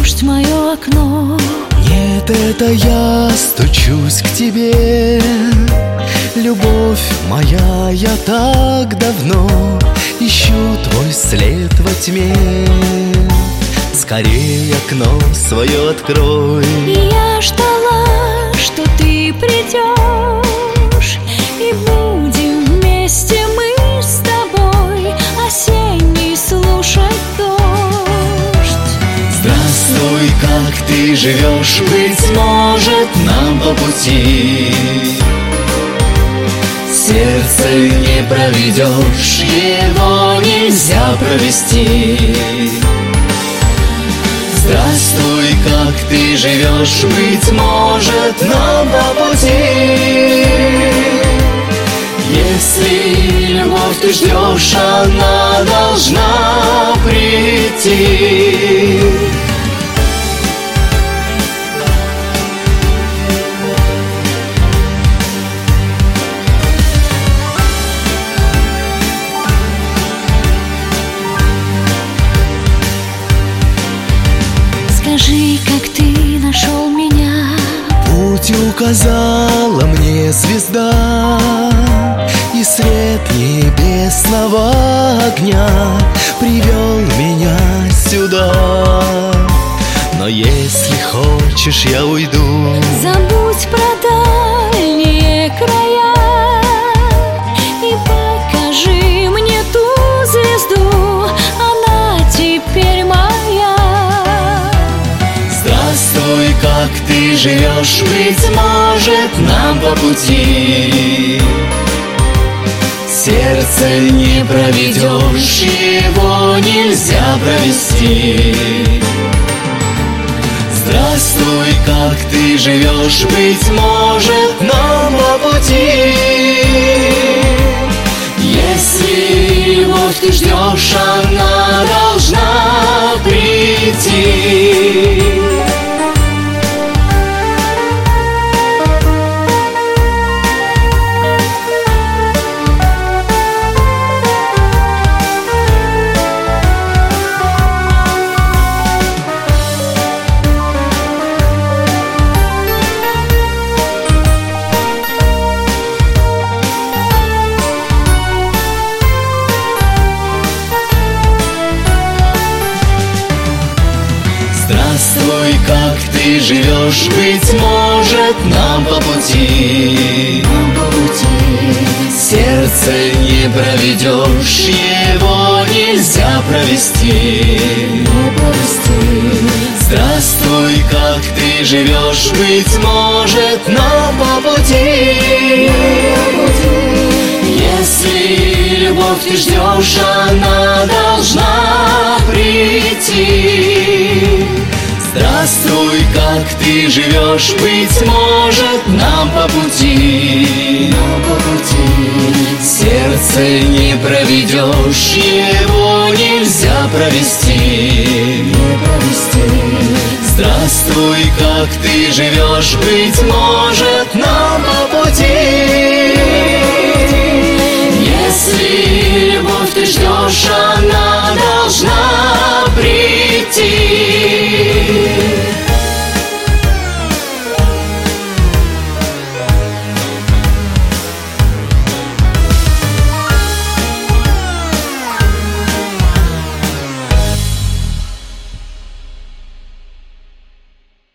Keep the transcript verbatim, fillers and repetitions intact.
дождь в мое окно. Нет, это я стучусь к тебе. Любовь моя, я так давно ищу твой след во тьме. Скорее окно свое открой. И я ждала, что ты придешь, и будем вместе мы с тобой осенний слушать дождь. Здравствуй, как ты живешь? Быть может, нам по пути. Сердце не проведешь, его нельзя провести. Здравствуй, как ты живешь? Быть может, нам по пути. Если любовь ты ждешь, она должна прийти. Скажи, как ты нашел меня? Путь указала мне звезда, и свет небесного огня привел меня сюда. Но если хочешь, я уйду. Забудь про дальние края и покажи мне ту звезду, она теперь моя. Здравствуй, как ты живешь? Быть может, нам по пути. Сердце не проведешь, его нельзя провести. Здравствуй, как ты живешь? Быть может, нам по пути. Если любовь ты ждешь, она должна прийти. Здравствуй, как ты живешь? Быть может, нам по пути. Сердце не проведешь, его нельзя провести. Здравствуй, как ты живешь? Быть может, нам по пути. Если любовь ты ждешь, она должна прийти. Здравствуй, как ты живешь? Быть может, нам по пути. Сердце не проведешь, его нельзя провести. Здравствуй, как ты живешь? Быть может, нам по пути. Если любовь ты ждешь, она должна прийти.